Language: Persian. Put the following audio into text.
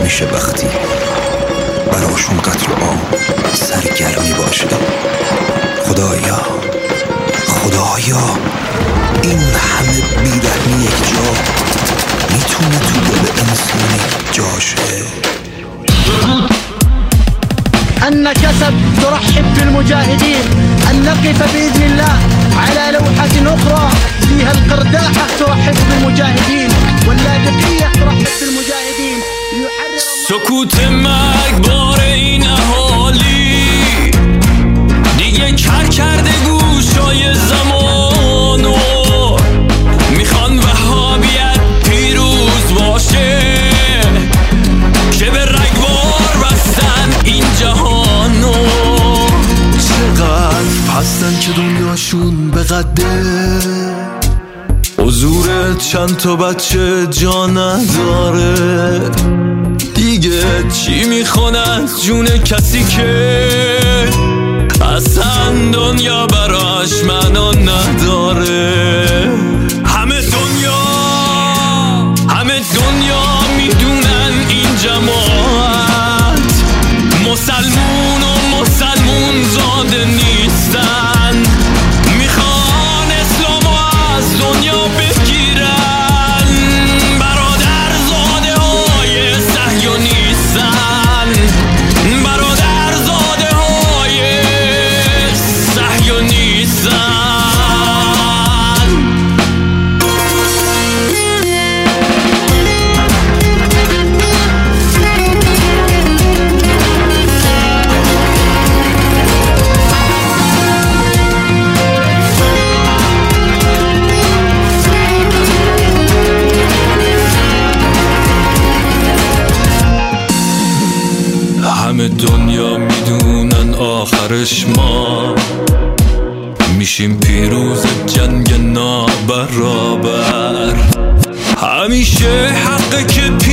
میشه وقتی براشون قطر آب سرگرمی باشه. خدایا این همه بیرحمی یک جا میتونه تو دل انسانی جاشه. أن كسب ترحب بالمجاهدين، أن نقف بإذن الله على لوحة أخرى فيها القرداحة ترحب بالمجاهدين واللاذقية ترحب بالمجاهدين. سکوت مرگبار این اهالی دیگه کر کرده گوشای زمانو، میخوان وهابیت پیروز باشه که به رگبار بستن این جهانو. چقدر هستن که دنیاشون به قده حضورت چند تا بچه جا نداره. دیگه چی میخوان از جون کسی که اصلا دنیا براش معنا نداره. همه دنیا میدونن این جماعت مسلمون و مسلمون زاده نیستن، میخوان اسلامو از دنیا بگیرن. برادر زاده های صهیونیستن، برادر زاده های صهیونیستن. همه دنیا میدونن آخرش ما میشیم پیروز جنگ نابرابر. همیشه حقه که